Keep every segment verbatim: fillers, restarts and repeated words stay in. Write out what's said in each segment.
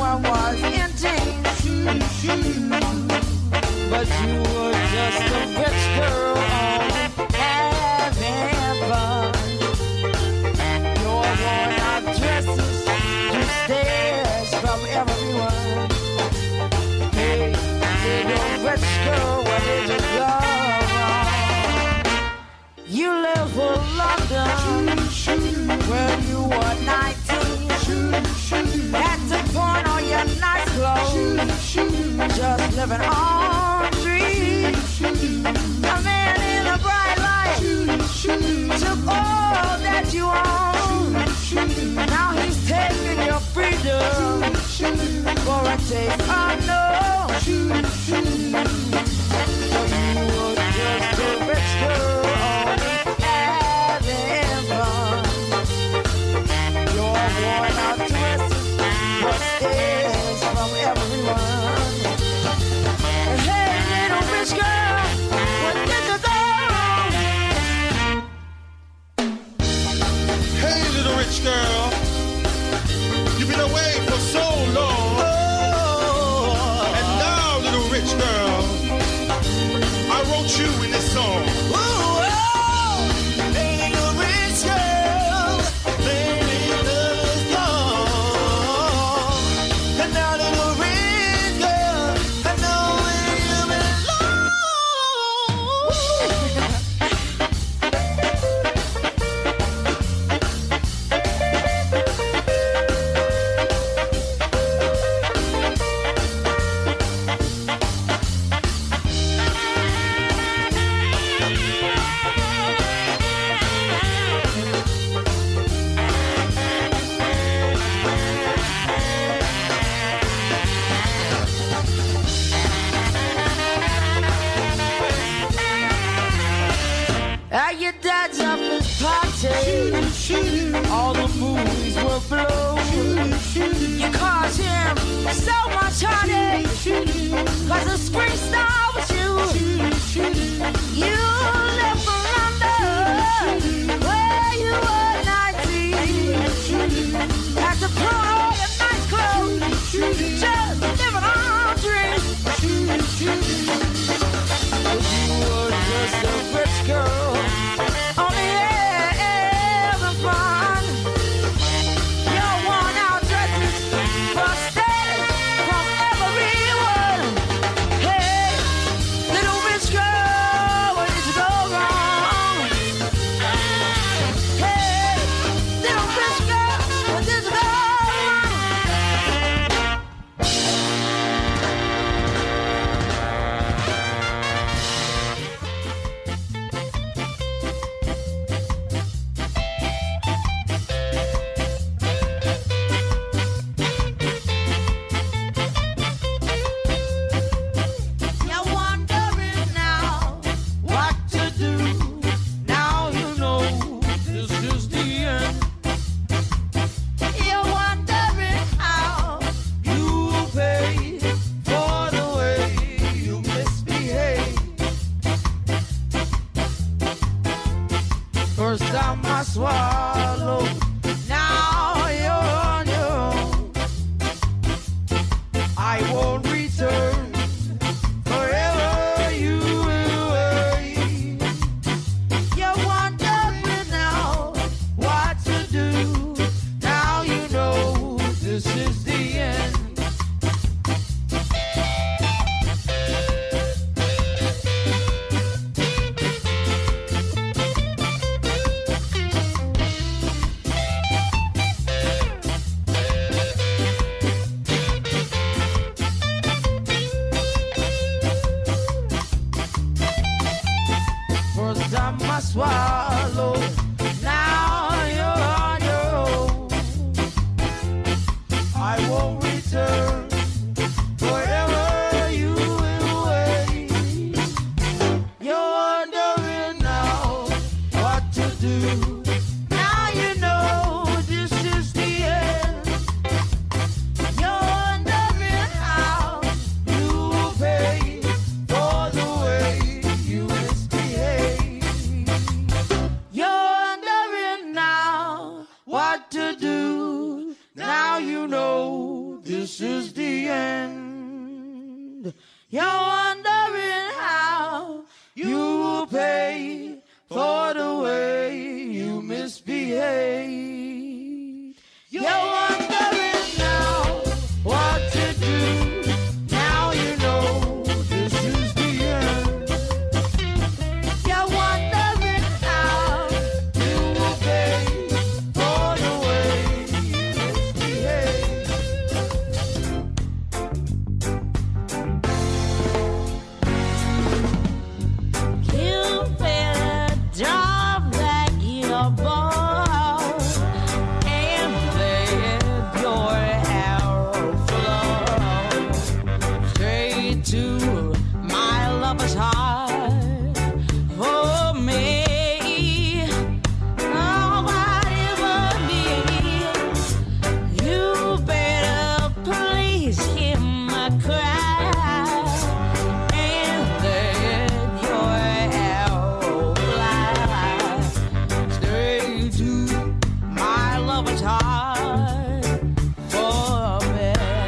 what was intent. But you were just a rich girl having fun. Your worn out dresses drew stares from everyone. Hey, little rich girl, where did you go wrong? You live for London when you were nineteen. Had to pawn on your nice clothes, just living on dreams. A man in a bright light took all that you own. Now he's taking your freedom for a taste unknown. So you were just a rich girl having fun. Your worn out dresses were stares from everyone. And hey, little rich girl, what did you go wrong? Hey, little rich girl, you've been away for so long. Oh. And now, little rich girl, I wrote you in this song. Ooh, oh, hey, little rich girl, baby, love song. And now, little rich girl, I know where you belong. At your dad's office party, all the movies were blown. You caused him so much heartache, cause the screen star was you. You left for London, where you were nineteen. Had to put on your nice clothes, just living on dreams. You were just a rich girl, only having fun. Your worn out dresses were stares from everyone. Hey, little rich girl, where did you go wrong? Hey, little rich girl, where did you go wrong? You're wondering now what to do. Now you know this is the end. You're wondering how you pay for the way you misbehave. First time I swallow, now you're on your own. I won't return, forever you will wait. You're wondering now what to do. Now you know this is the end. First time I swallow, now you're on your own. I won't return, forever you will wait. You're wondering now what to do. Now you know this is the end. You're wondering how you will pay for the way you misbehave. You're this is the end. You're wondering how you will pay for the way you misbehaved. You're wondering now what to do. Now you know this is the end. You're wondering how you will pay for the way you misbehaved. You better drop back your ball and let your arrow flow straight to my lover's heart. For me, nobody but me. You better please hear my cry and let your arrow fly straight to my lover's heart. For me,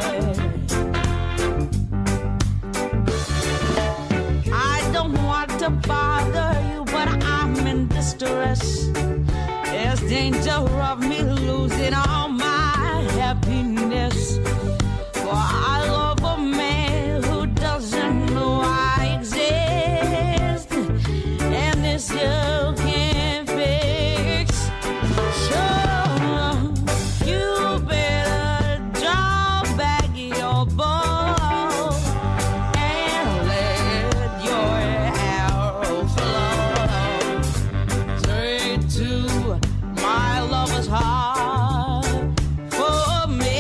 I don't want to bother you, but I'm in distress. There's danger of me losing all my happiness. For I love a man who doesn't know I exist, and this you can't fix. So you better draw back your bow and let your arrow flow straight to my lover's heart. For me,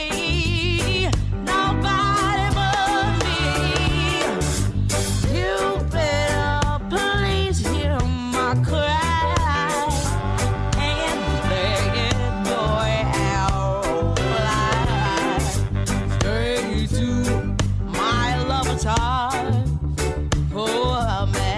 nobody but me. You better please hear my cry and let your arrow fly straight to my lover's heart. For me.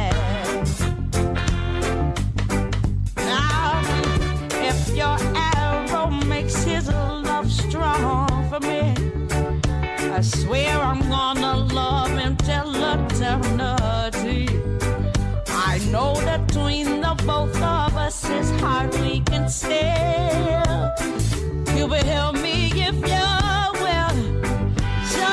Now, if your arrow makes his love strong for me, I swear I'm gonna love him till eternity. I know that between the both of us is hard we can sail. You will help me if you will. So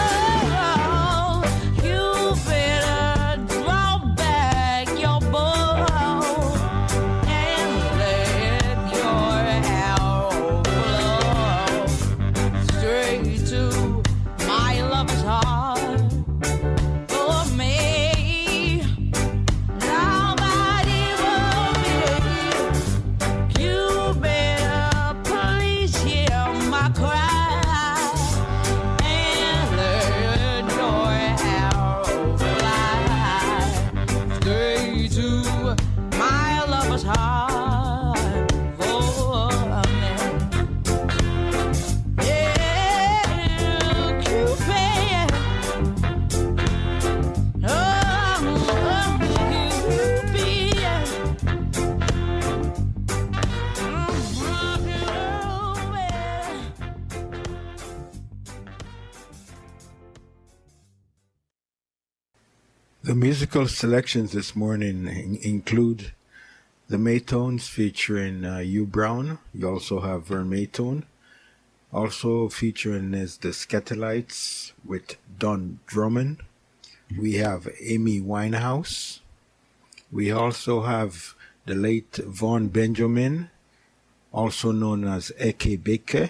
you better draw back your bow and let your arrow flow straight to my lover's heart. For me, nobody but me. You better please hear my cry and let your arrow fly straight to my lover's heart. For me, yeah, Cupid. Oh, oh, Cupid. The musical selections this morning in- include the Maytones featuring uh, Hugh Brown. You also have Vern Maytone. Also featuring is the Skatalites with Don Drummond. We have Amy Winehouse. We also have the late Vaughn Benjamin, also known as Eke Beke.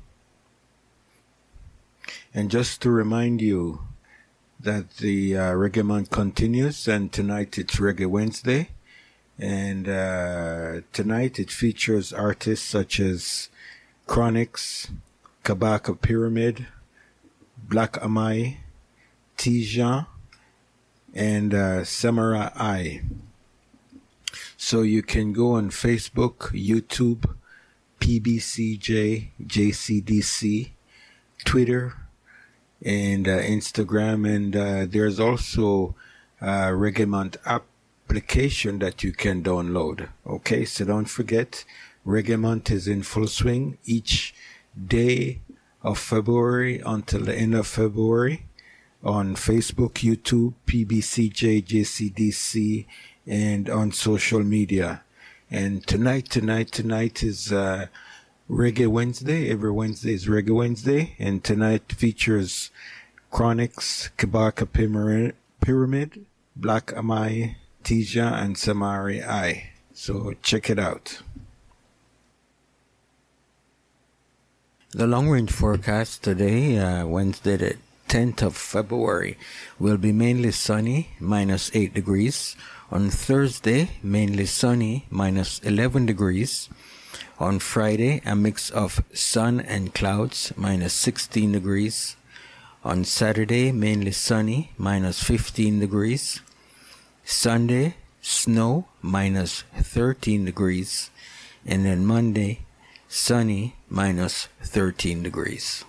And just to remind you that the uh, Reggae Month continues, and tonight it's Reggae Wednesday. And uh, tonight it features artists such as Chronix, Kabaka Pyramid, Black Amai, Tijan, and uh, Samara I. So you can go on Facebook, YouTube, P B C J, J C D C, Twitter, and uh, Instagram, and uh, there's also a Reggae Month application that you can download. Okay, so don't forget, Reggae Month is in full swing. Each day of February until the end of February on Facebook, YouTube, P B C J, J C D C, and on social media. And tonight, tonight, tonight is uh, Reggae Wednesday. Every Wednesday is Reggae Wednesday. And tonight features Chronixx, Kabaka Pyramid, Pyramid Black Amai, Tija, and Samari I. So check it out. The long-range forecast today, uh, Wednesday the tenth of February, will be mainly sunny, minus eight degrees. On Thursday, mainly sunny, minus eleven degrees. On Friday, a mix of sun and clouds, minus sixteen degrees. On Saturday, mainly sunny, minus fifteen degrees. Sunday, snow, minus thirteen degrees. And then Monday, sunny, minus thirteen degrees.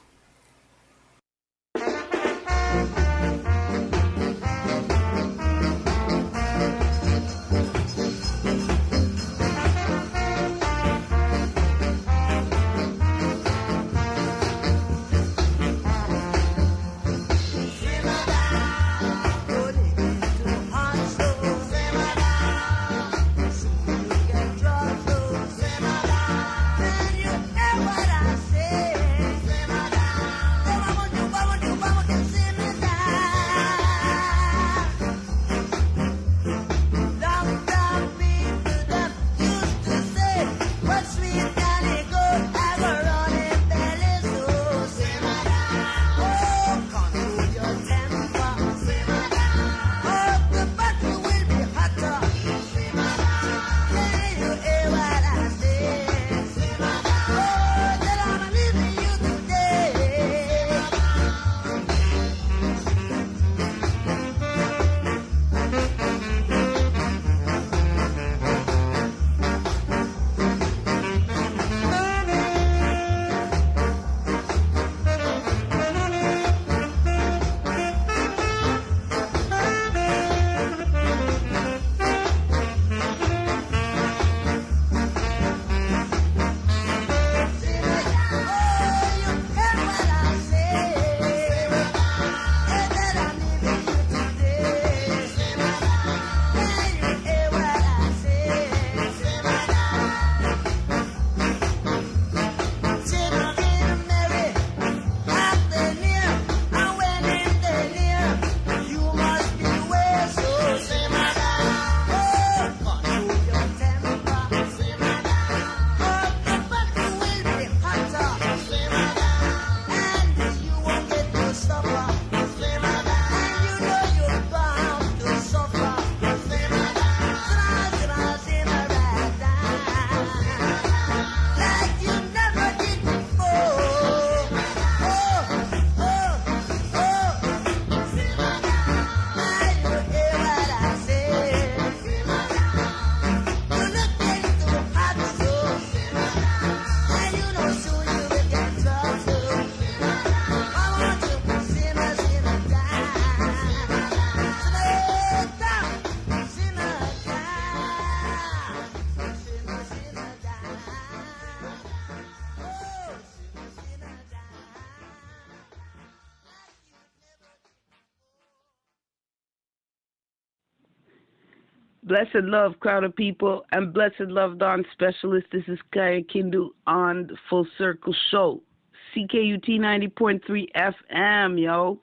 Blessed love, crowd of people, and blessed love, Dawn Specialist. This is Kaya Kindu on the Full Circle Show. C K U T ninety point three F M, yo.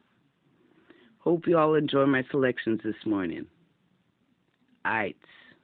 Hope you all enjoy my selections this morning. Aight.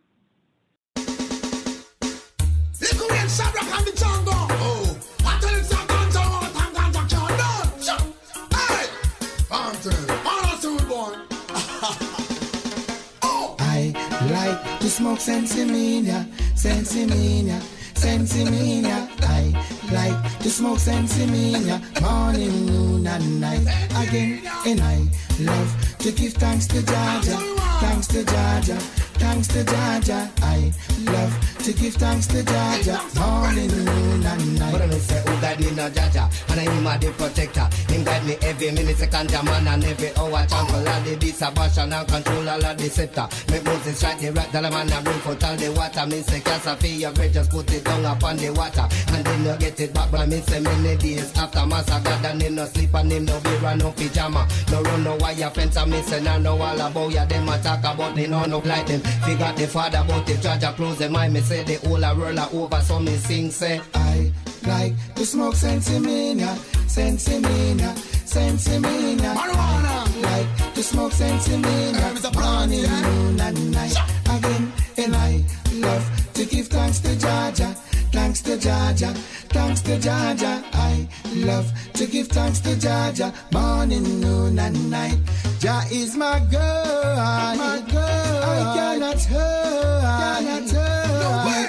Like to smoke Sensimania, Sensimania, Sensimania. I like to smoke Sensimania, morning, noon, and night. Again, and I love to give thanks to Jaja, thanks to Jaja. thanks to Jaja. I love to give thanks to Jaja. Morning, noon, and night. But I say, oh God, me no Jaja, and I am the protector. Him guide me every minute, second, man, and every hour. Champion of the beast, Sebastian, and control all of the scepter. Make Moses strike the rock, the man, and bring forth all the water. Me say, Casa for your great, just put it down upon the water. And then you get it back, but I me say many days after massacre. And him no sleep, and him no be run no pyjama. No run no wire fence, and me say, no, no, all about ya. Them attack about me, no, no, like them. Figure the father, but the judge, close the mind. Me say, the whole a roll over, so me sing, say, I like to smoke Sensimania, Sensimania, Sensimania. Marijuana. Like to smoke Sensimania, morning, noon, and night. Again, and I love to give thanks to Jaja, thanks to Jaja, thanks to Jaja. I love to give thanks to Jaja, morning, noon, and night. Jah is my girl, my girl. I cannot hurt, cannot hurt. He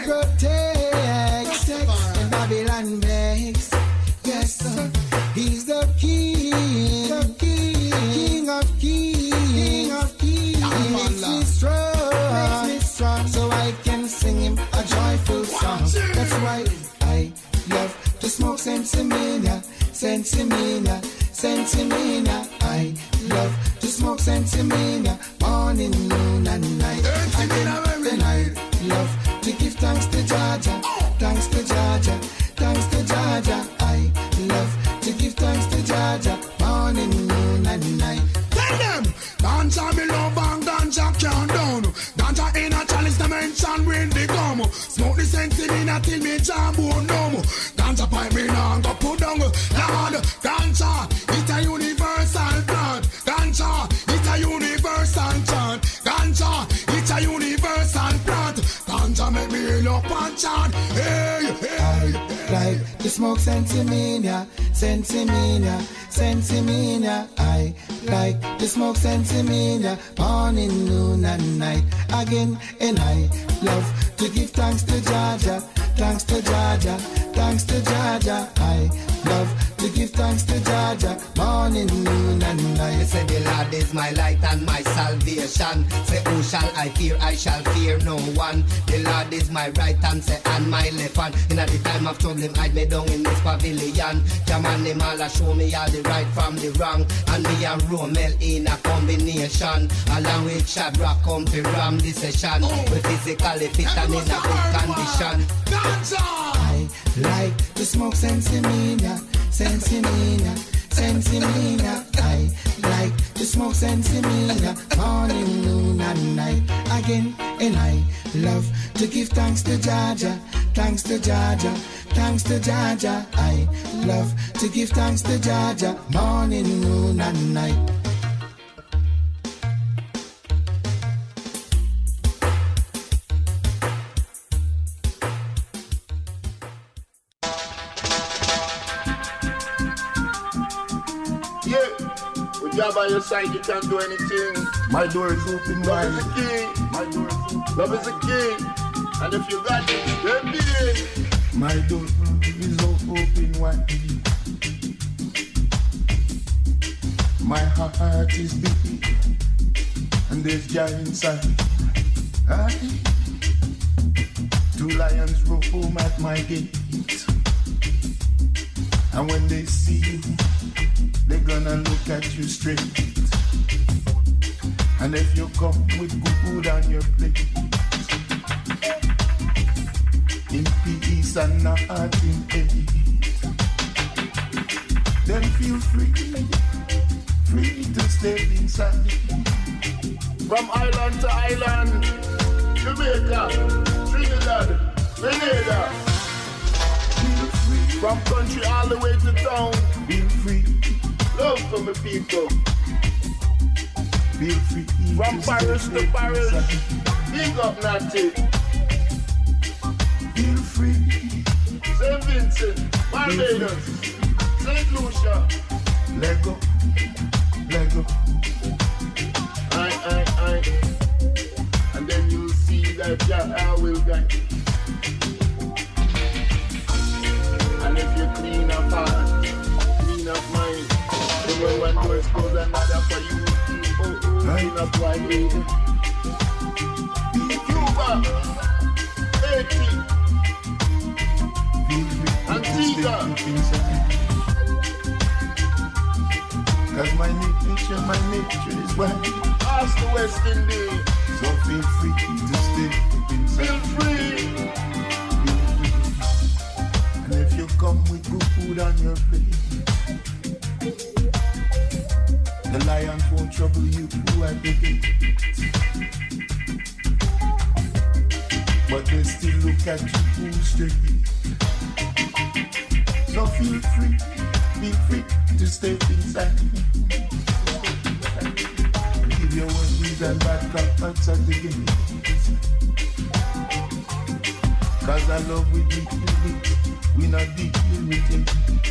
protects, and Babylon begs. Yes, sir. He's the king, the king, king of kings, king of kings. He makes me strong, makes me strong, so I can sing him a joyful song. That's why I love to smoke Sensimania, Sensimania, Sensimania. I love to smoke Sensimania, morning, noon, and night. And then I love to give thanks to Jaja, thanks to Jaja, thanks to Jaja. I love to give thanks to Jaja, morning, noon, and night. Tell them, ganja me love and ganja can't down. Ganja in a chalice dimension when they come. Smoke the Sensimania till me jam bone numb. Ganja pipe me now go put down. Lord, ganja, it's a universal plant. Ganja, it's a universal chant. Ganja, it's a universal plant. Ganja make me look and chant. Hey, hey, I like to smoke Sensimania, Sensimania, Sensimania. I like to smoke Sensimania, morning, noon, and night. Again, and I love to give thanks to Jaja, thanks to Jaja, thanks to Jaja. I love to give thanks to Jaja, morning, noon, and night. Say the Lord is my light and my salvation. Say who shall I fear? I shall fear no one. The Lord is my right hand, say, and my left hand. In at the time of trouble, him hide me down in this pavilion. Jaman him all a show me all the right from the wrong. And me and Romel in a combination. Along with Shadrach come to ram the session. We physically fit and in a good condition. I like to smoke Sensimania, Sensimania, Sensimania. I like to smoke Sensimania, morning, noon, and night. Again, and I love to give thanks to Jaja, thanks to Jaja, thanks to Jaja. I love to give thanks to Jaja, morning, noon, and night. Job by your side, you can't do anything. My door is open wide. Love is the key. My door is open. Love is the key. And if you got it, then be it. My door is open wide. My heart is beating, and there's joy inside. Aye. Two lions roam at my gate, and when they see you, they're gonna look at you straight. And if you come with good on your plate, in peace and not in hate, then feel free, free to step inside. From island to island, Jamaica, Trinidad, Grenada. Feel free. From country all the way to town. Feel free. Love for my people. Feel free. From Paris to Paris. Big up Natty. Feel free. Saint Vincent, Barbados, Saint Lucia. Lego, Lego. Aye, aye, aye. And then you'll see that Jah will guide. And if you clean up heart, clean up mind, the way one doors close, another for you. Oh, oh, clean up right here. Feel Cuba, Haiti, Antigua. Cause my nature, my nature is white. Ask the West Indies. So feel free to stay inside. Feel free. And if you come with good food on your plate, the lions won't trouble you at the gate. But they still look at you straight. So feel free, feel free to stay inside. Give your worries and bad comments at the gate. Cause I love we deep with it, we not deep with it.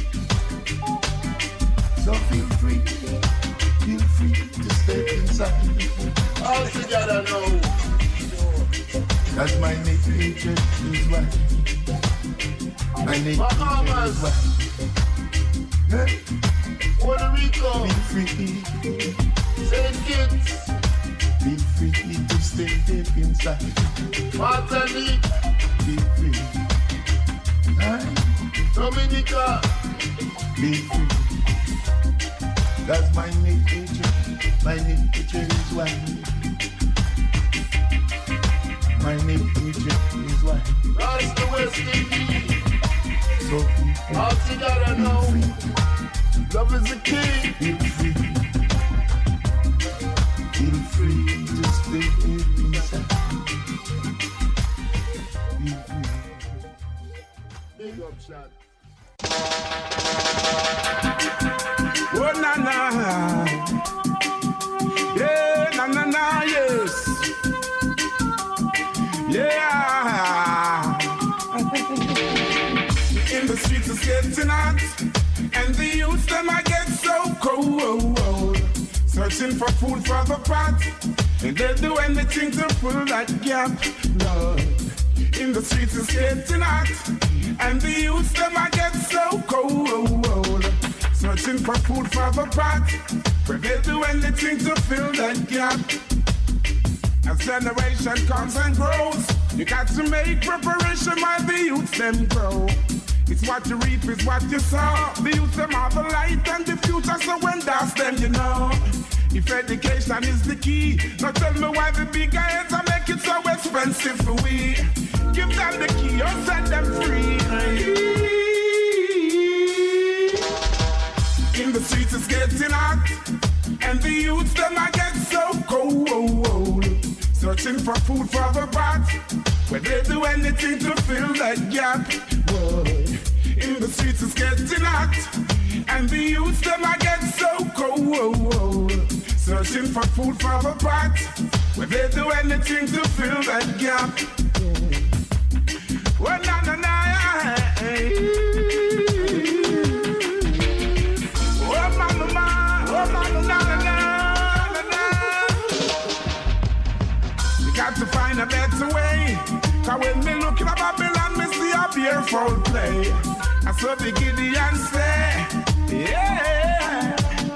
So feel free, feel free to stay inside. All together now. Cause my nature is white. My nature Bahamas. is white. Hey. Puerto Rico. Feel free, Saint Kitts. feel free to stay deep inside. Martinique. Feel free, hey. Dominica. Feel free. That's my nature, my nature is white. My nature is white. That's the West Indies. So feel free, All together feel now. free, Love is the key. feel free. Feel free to stay inside. Feel free. Big up shot. Oh na na, yeah na na na yes, yeah. In the streets it's getting hot, and the youth them I get so cold. Searching for food for the pot, and they'll do anything to fill that gap. Lord, in the streets it's getting hot, and the youth them I get so cold. Searching for food for the pot, where they'll do anything to fill that gap. As generation comes and grows, you got to make preparation while the youth them grow. It's what you reap is what you sow. The youth them are the light and the future, so when that's them you know. If education is the key, now tell me why the big heads are make it so expensive for we. Give them the key or set them free. In the streets it's getting hot, and the youths them I get so cold. Searching for food for the pot, where they do anything to fill that gap. Whoa. In the streets it's getting hot, and the youths them I get so cold. Searching for food for the pot, where they do anything to fill that gap. Well, na na na, oh mama, oh mama, na na na na. You got to find a better way, 'cause when me look at Babylon, me see a beautiful play. I saw the Gideon say, yeah.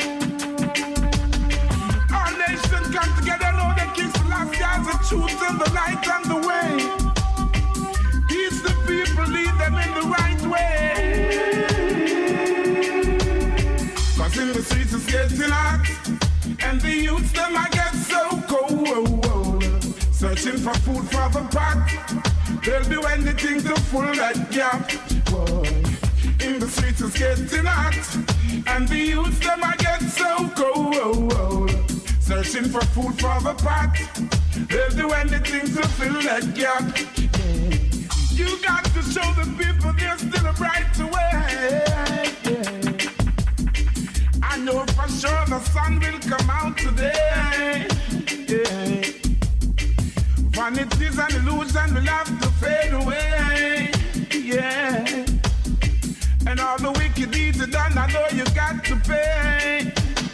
Our nation come together, know the King Selassie has the truth and the light and the way. Teach the people, lead them in the right way. 'Cause in the streets it's getting hot, and the youths them I get so cold. Searching for food for the pot, they'll do anything to fill that gap. Whoa. In the streets it's getting hot, and the youths them I get so cold. Searching for food for the pot, they'll do anything to fill that gap. You got to show the people there's still a bright way. I know for sure the sun will come out today. Yeah. Vanity is an illusion, will have to fade away. Yeah. And all the wicked deeds are done, I know you got to pay.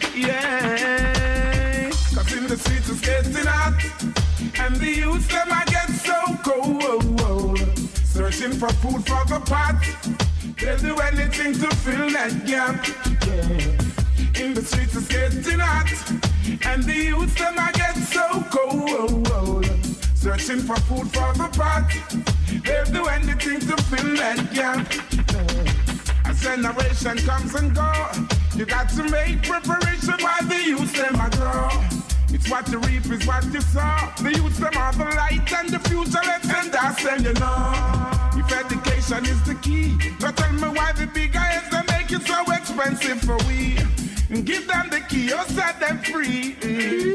Yeah. 'Cause in the streets it's getting hot, and the youths them I get so cold. Searching for food for the pot, they'll do anything to fill that gap. Yeah. In the streets it's getting hot, and the youths them I get so cold. searching for food for the pot. They'll do anything to fill that gap. A generation comes and go. You got to make preparation while the youth them a grow. It's what you reap is what you sow. The youth them are the light and the future. Let's end that's them you know. If education is the key, don't tell me why the big guys they make it so expensive for we. Give them the key or set them free. Mm.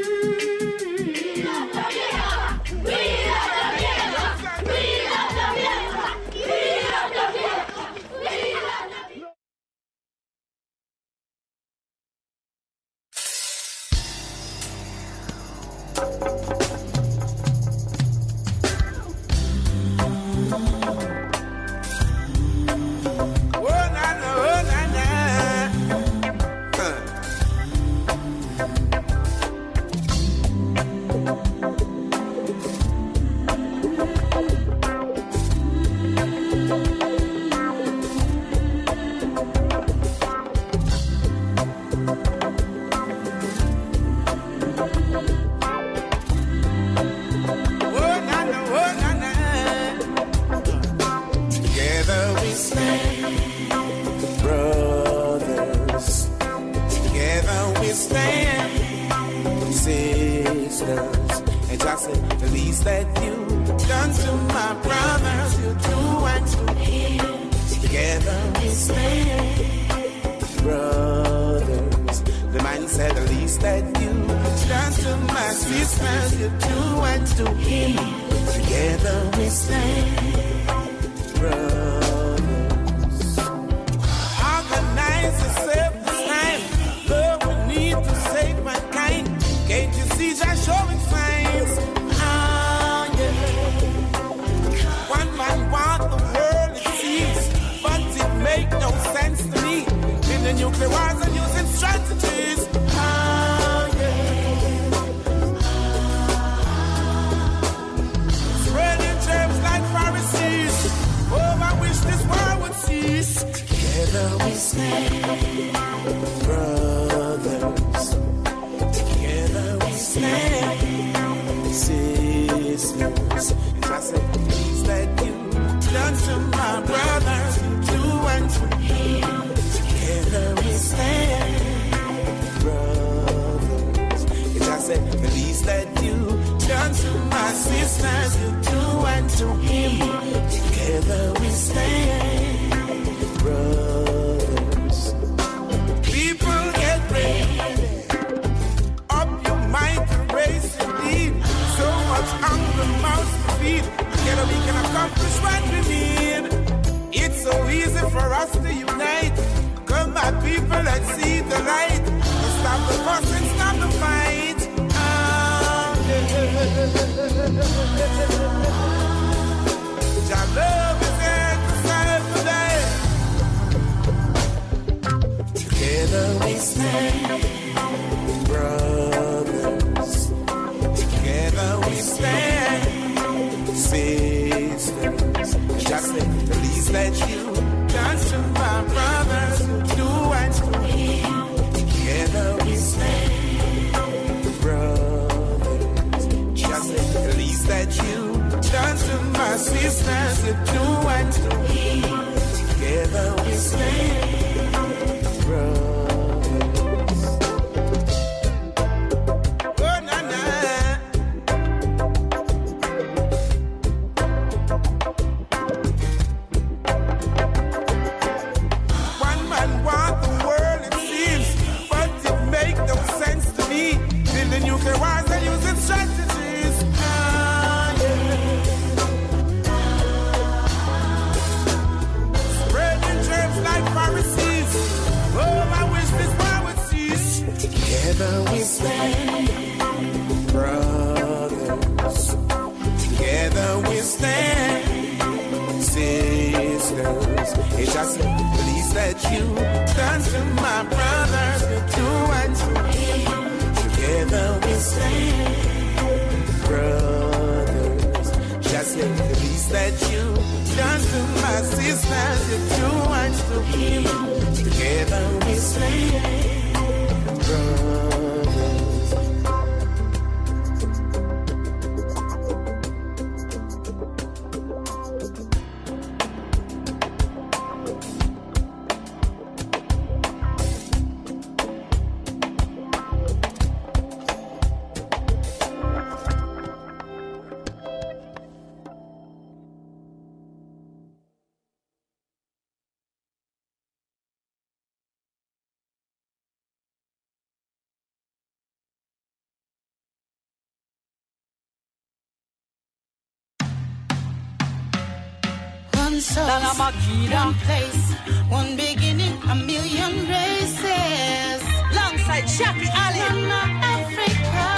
million souls, one place, one beginning, a million races. Alongside Shaki Ali, Mama Africa.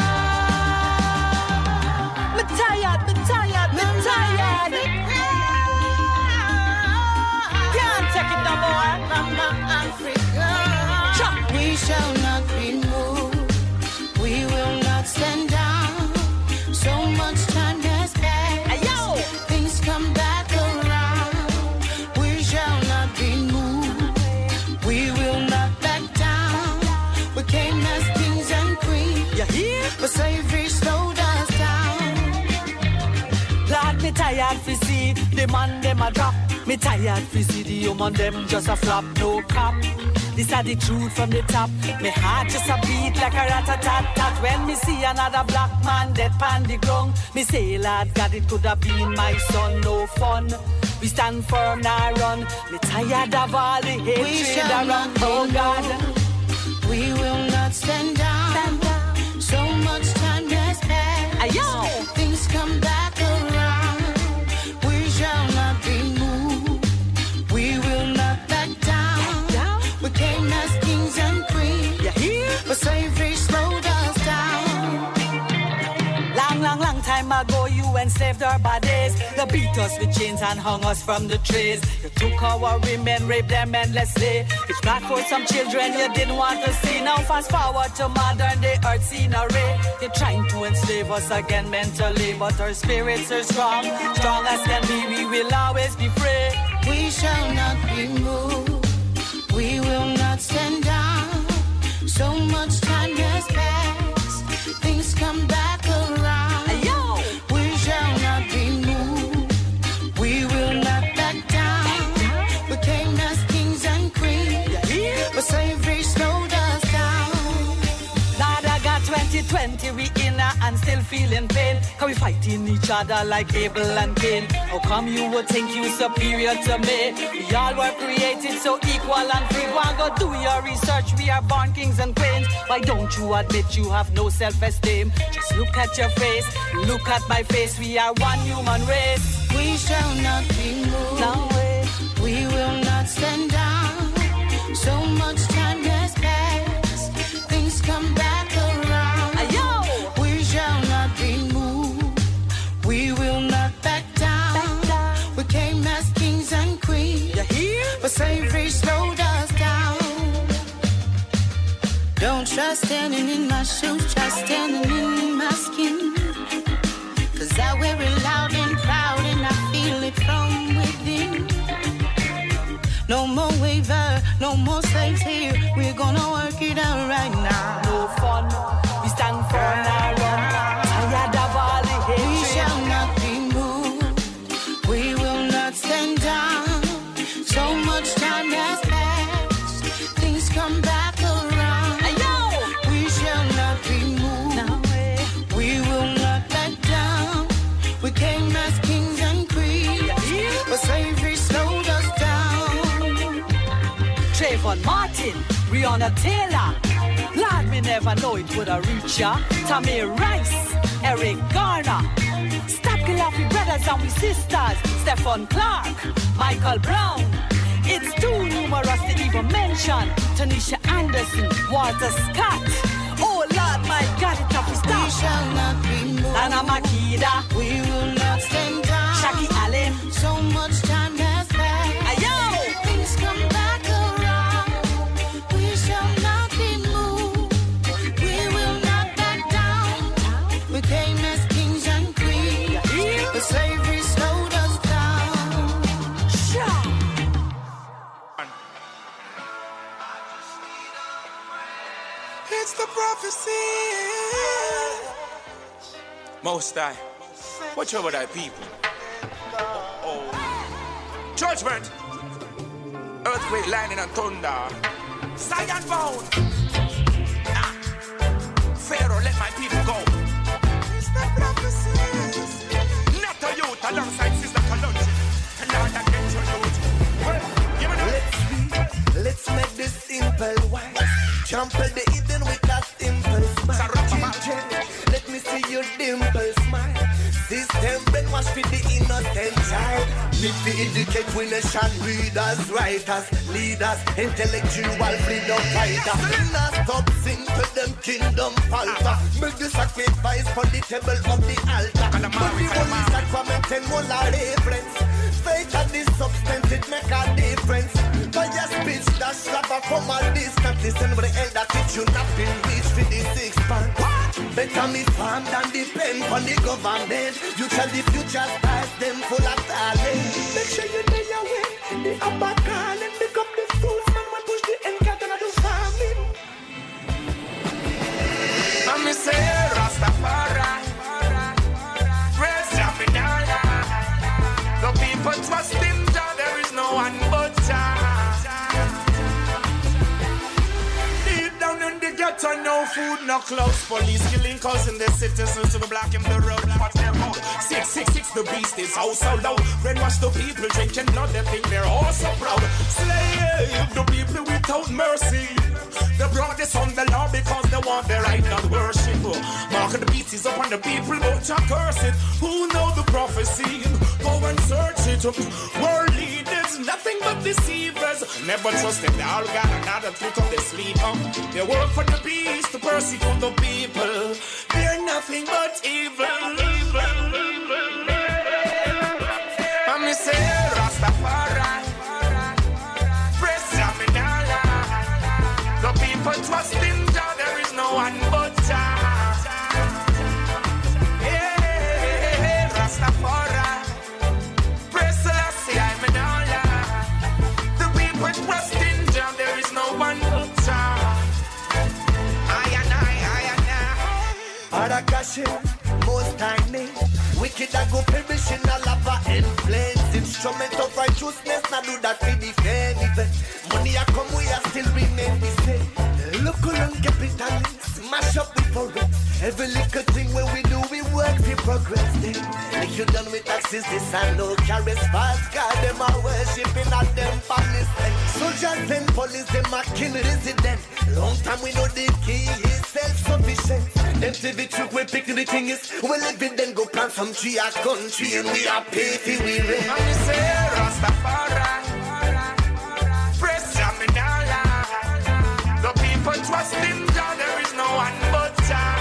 Me tired, me tired, me tired. Can't take it no more. Mama Africa. We shall not be moved. We will not stand down. So much time has passed. Ayo. Things come back around. We shall not be moved. We will not back down. We came as kings and queens. You hear? But slavery slowed us down. Lord, me tired to see the man them a drop. Me tired to see the human them just a flop, no cap. This are the truth from the top. Me heart just a beat like a rat-a-tat-tat. When me see another black man dead pan the ground, me say, Lord God, it could have been my son, no fun. We stand firm, now run. Me tired of all the hatred around, oh God. We will not stand down. Stand down. So much time has passed. Ayo. Things come back around. We shall not be moved. We will not back down. down. We came as kings and queens. You hear? But slavery slowed us down. Long, long, long time ago, you enslaved our bodies. You beat us with chains and hung us from the trees. You took our women, raped them endlessly. It's not for some children you didn't want to see. Now fast forward to modern day earth scenery. You're trying to enslave us again mentally, but our spirits are strong. Strong as can be, we will always be free. We shall not be moved. We will not stand down. So much time has passed. Things come back around. Ayo. We shall not be moved. We will not back down. We came as kings and queens. Yeah. But slavery slowed us down. Lord, I got twenty twenty, we inner and still feeling pain. Cause we fighting each other like Abel and Cain. How come you would think you superior to me? We all were created so equal and free. One go do your research, we are born kings and queens. Why don't you admit you have no self-esteem? Just look at your face, look at my face. We are one human race. We shall not be moved. No way. We will not stand down. So much time has passed. Things come back around. Ayo. We shall not be moved. We will not back down. Back down. We came as kings and queens. You hear? But slavery slowed us down. Don't trust standing in my shoes, trust standing in my skin. Cause I wear it loud and proud and I feel it from within. No more waiver, no more slaves here. We're gonna work it out right now. No fun, we stand firm now. Tired of all the hatred. We shall not be moved. We will not stand down. So much time has passed. Things come back around. Ayo. We shall not be moved. No way. We will not back down. We came as kings and queens. Yeah. But slavery slowed us down. Trayvon Martin, Breonna Taylor. Lord, me never know it would have reached ya. Tamir Rice, Eric Garner. Stop killing off your brothers and we sisters. Stephon Clark, Michael Brown. It's too numerous to even mention. Tanisha Anderson, Walter Scott. Oh Lord, my God, it's up to stop. We shall not be moved. Nana Makida. We will not stand down. Shaki Ali. So much time has passed. Ayo. Things come back around. We shall not be moved. We will not back down. We came as kings and queens. But slavery slowed us down. Sure. It's the prophecy. Most High, watch over thy people. Oh, judgment, earthquake, lightning, and thunder. Zion bound. Ah. Pharaoh, let my people go. It's the prophecy. Not a youth alongside Sister Kalonji. And now that gets your youth. Well, give me that. Let's, let's make this simple wise. Trample the hidden with that simple smile. Let me see your dimple smile. System brainwash with the innocent child. Need to educate we nation readers, writers, leaders, intellectual freedom fighters. Not stop sing to them kingdom falter. Make the sacrifice for the table of the altar. But the only sacrament and all our reverence. Faith and the substance, it make a difference. For your speech, that slapper from a distance. Listen with the elder teach you nothing reach for the six pan. Better me farm than depend on the government. You tell the future stars, them full of talent. Make sure you know your way. The upper call and pick up the fools. Man, man, push the end cat and I do farming. And me say, Rastafari, praise Jaminala. The people trust in Jah, there is no one but Jah. Deep down in the ghetto, no food, no clothes. Police killing causing the citizens to be blocking the road. Watch them out. Six, six, six, the beast is oh so low. Brainwash the people, drinking blood, they think they're all so proud. Slave the people without mercy. They brought this on the law because they want their right, not worship. Mark the beats is upon the people, but you curse it. Who know the prophecy? Go and search it. World leaders, nothing but deceivers. Never trust them, they all got another trick up their sleeve. They work for the peace, to persecute the people. They're nothing but evil. Evil. And me say, Rastafari, praise Jaminala. The people trust in Jah, there is no one but Jah. Yeah, Rastafari, praise Selassie, I'm an Allah. The people trust in Jah, there is no one but Jah. I and I, I and I. Arakashi, most tiny. Wicked and go perish in a lava and flames. Instrument of righteousness, now do that we defend even. Money a come, we are still remain the same. Local and capitalists, mash up with forex. Every little thing when we do, we work for progress. Then, if you done with taxes, this and no carries fast. God, them are worshipping at them palace. Soldiers and police, them are king resident. Long time we know the key is self-sufficient. Them T V trick, we pick the thing is, we live in then go plant some tree a country and we are pay for we rent. And me say Rastafari, praise Jaminala. The people trust in Jah, there is no one but Jah.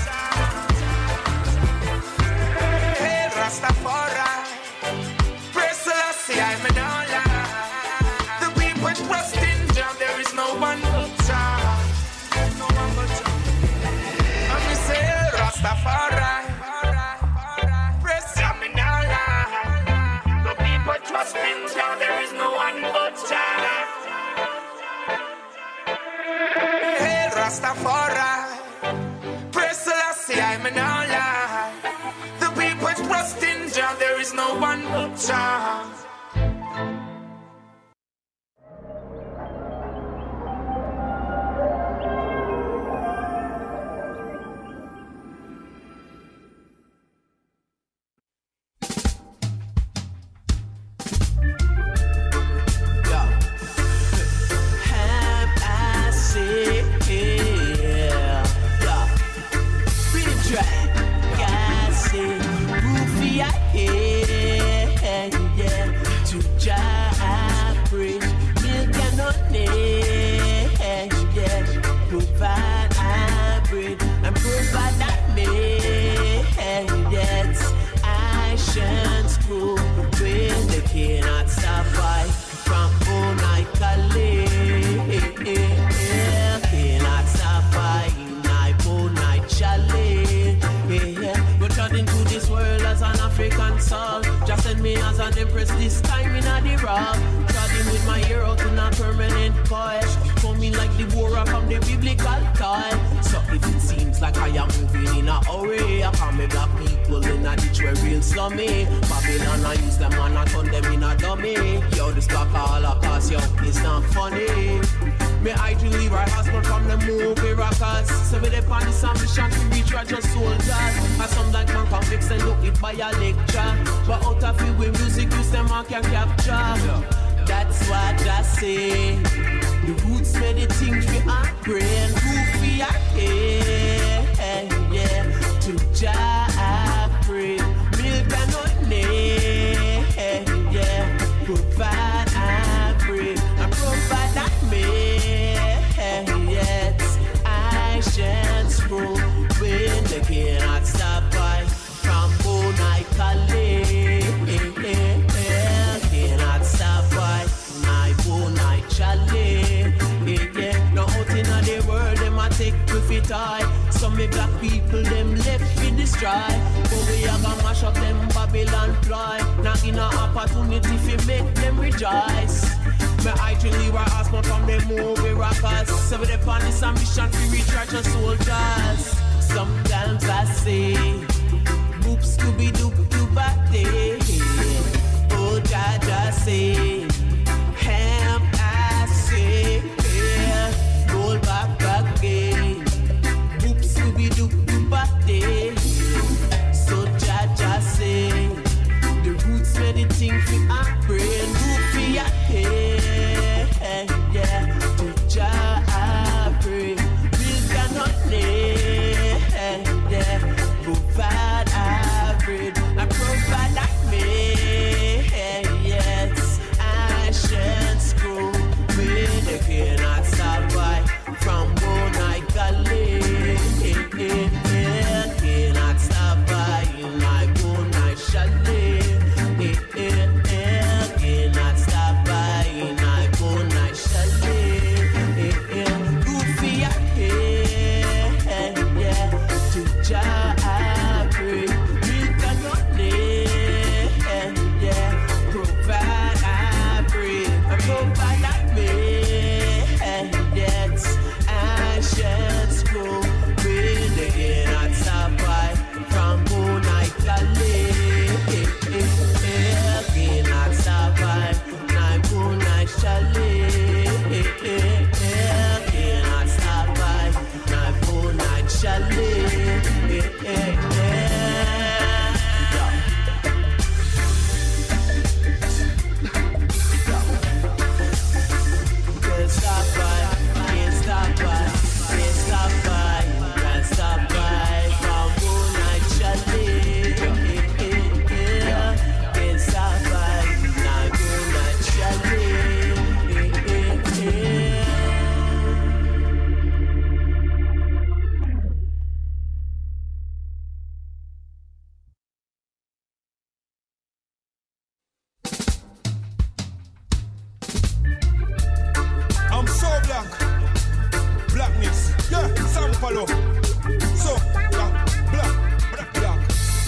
Hey Rastafari, praise Selassie, I'm an Allah. The people trust in Jah, there is no one but Jah. No one but Jah. And me say Rastafari, praise Jaminala. The people trust in Jah, there is no one but Jah. Hey Rastafari, praise Selassie, I'm an Allah. The people trust in Jah, there is no one but Jah. Just send me as an empress this time in a the rock. Starting with my hero to not permanent coil. Coming like the warrior from the biblical time. So if it seems like I am moving in a hurry, I call me black people in a ditch where real slummy. Babylon I use them and I turn them in a dummy. Yo, this black all across, yo, it's not funny. Me I to leave our husband from the movie rockers. So we depend on this ambition to reach Roger soldiers. And some like man convicts and look it by a lecture. But out of it with music, use them and can capture. That's what I say. The roots where the things we are praying. Who we are here, yeah. To Jah I pray. Milk and honey, yeah. they cannot stop I from Bonai Calais. Cannot stop I my Bonai Chalet. Now out in the world, them a take with it high. Some me black people, them left with destroy. But we a gonna mash up them Babylon fly. Now in a opportunity fi make them rejoice. Me actually were asked me from them movie rockers. So with the on this ambition to reach righteous soldiers. Sometimes I say, boop scooby doop doop a day. Oh Jaja say, ham I say, yeah, roll back again. Boop scooby doop doop a day. So Jaja say, the roots where the thing fi our brain, boop fi a head, yeah. To Jah I pray, we cannot live, yeah. Provide I bread, I provide like me, yes. I shan't screw with the cannot survive from Bonai Calais. Cannot stop by in my Bonai Chalet. Cannot stop by in my Bonai Chalet. Goofy I yeah. To Jah I pray. We cannot live, yeah. Provide I pray. Provide like me, yes. I shall go. They cannot stop by from Bonai Calais. Cannot stop by my Bonai Chalet. Cannot stop by my Bonai Chalet. Can't stop by, can't stop by, can't stop by, can't stop by from Bonai Chalet. Can't stop by my Bonai Chalet. I'm so black. Blackness. Yeah, Sam Palo. So black, black, black, black.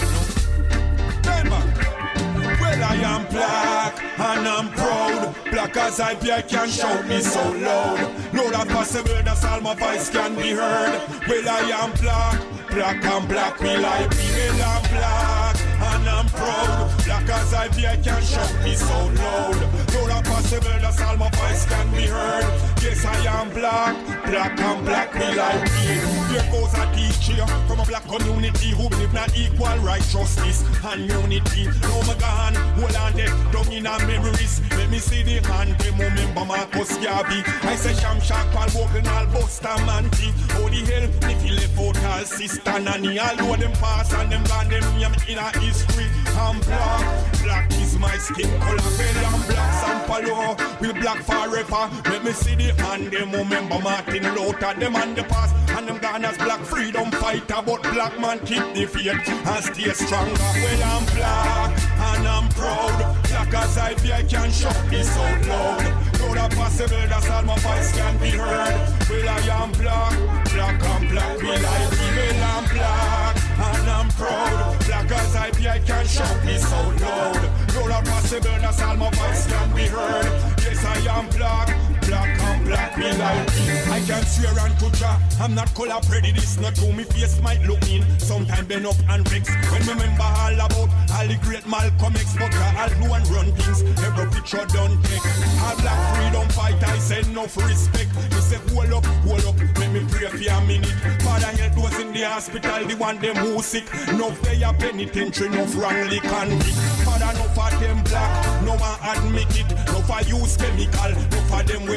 Hey man. Well, I am black and I'm proud. Black as I be, I can shout me so loud. Lord, as possible, that's all my voice can be heard. Well, I am black, black and black, me like me. Well, I'm black and I'm proud. Black as I be, I can shout me so loud. Lord, as possible, that's all my voice can be heard. Yes, I am black, black and black, me like me. There goes a teacher from a black community who believe not equal righteousness and unity. No, my God, hold on there, down in our memories. Let me see the hand, them remember Marcus Garvey. I say Sham Shak, Paul Bogan, Al Busta Manti. How the hell, if you left out all sister Nanny, all know them past and them gone, them yam in our history. I'm black, black is my skin color. Well, I'm black, Sam Palo, we black forever. Let me see the hand, them remember Martin Luther, them and the past. And them gone as black freedom fighter, but black man keep the faith and stay stronger. Well, I'm black and I'm proud. Black as I be, I can shout me so loud. Though that possible, that's all my voice can be heard. Well, I am black, black and black, me like me. Well, I'm black and I'm proud. Black as I be, I can shout me so loud. Though that possible, that's all my voice can be heard. Yes, I am black, black and black, me like me. I can swear and to Jah, I'm not color prejudice. Not to me face might look mean. Sometimes bend up and vex. When me remember all about all the great Malcolm X, but I'll do and run things. Every picture done take. All black freedom fight, I say enough respect. Me say hold up, hold up, let me pray for a minute. Father help those in the hospital, the one them who sick. Enough they a penitentiary, enough wrongly convict. Father no for them black, no one admit it. No for use chemical, no for them will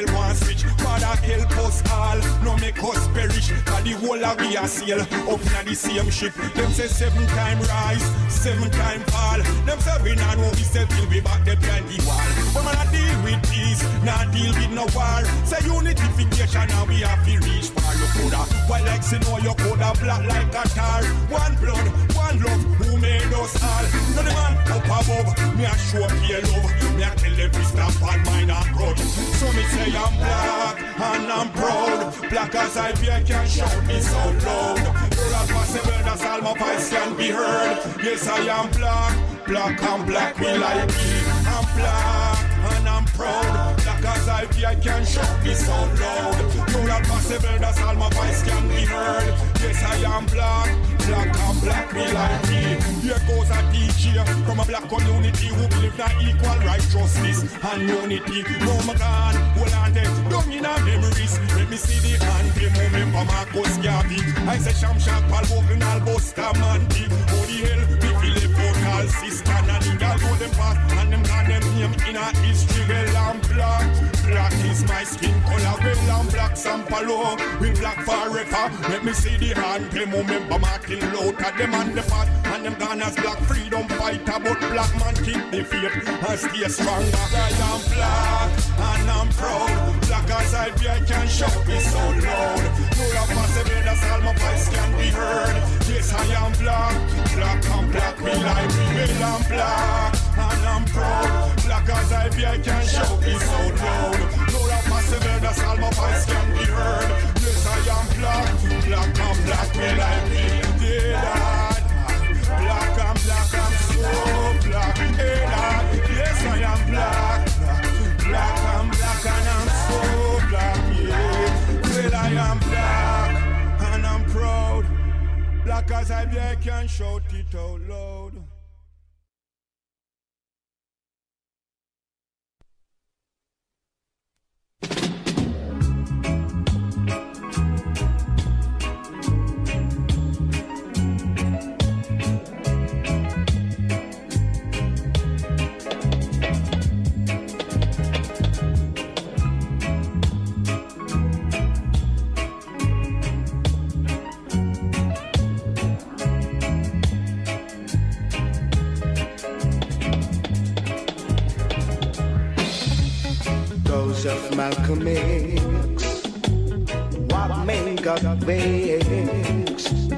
devil wants switch. Father help us all, no make us perish. Cause the whole of we are sail up in the same ship. Them say seven time rise, seven time fall. Them say we not know we say till we back the behind the wall. But man I deal with peace, not deal with no war. Say unification and we have to reach far. You coulda, why like say no you coulda black like a tar. One blood, one love, who made us all. No the man up above, me a show pure love. Me a tell them to stop bad mind and grudge. So me say I'm black and I'm proud. Black as I be I can shout me so loud. All as possible that's all my voice can be heard. Yes I am black, black and black me like me. I'm black and I'm proud. Black as I be I can shout me so loud. All as possible that's all my voice can be heard. Yes I am black, black and black me like me. Here goes a D J from a black community who believe that equal righteousness and unity. No my God, hold on there, don't in our memories. Let me see the hand, the moment for Marcus Garvey. I say Sham Shak, Pal Wogan, Albosta, Manti. Oh the hell, we feel it vocal, sister, and the girl go them past. And them got them name in a history, well I'm black. Black is my skin color, well I'm black, Sampalo. We black forever. Let me see the hand, the moment for Martin Luther. Them and the past, and them gone as black freedom fighter. But black man keep the faith and stay stronger. I am black and I'm proud. Black as I be, I can shout me so loud. No love possible, that's all my voice can be heard. Yes, I am black, black and black me like me. Well, I'm black and I'm proud. Black as I be, I can shout me so loud. No love possible, that's all my voice can be heard. Yes, I am black, black and black me like me. Yeah, Lord. Black and black, I'm so black. Hey, Lord. Yes, I am black. Black and black and I'm so black, yeah. Well, I am black and I'm proud. Black as I be, I can shout it out loud. Of Malcolm X, what men got vexed.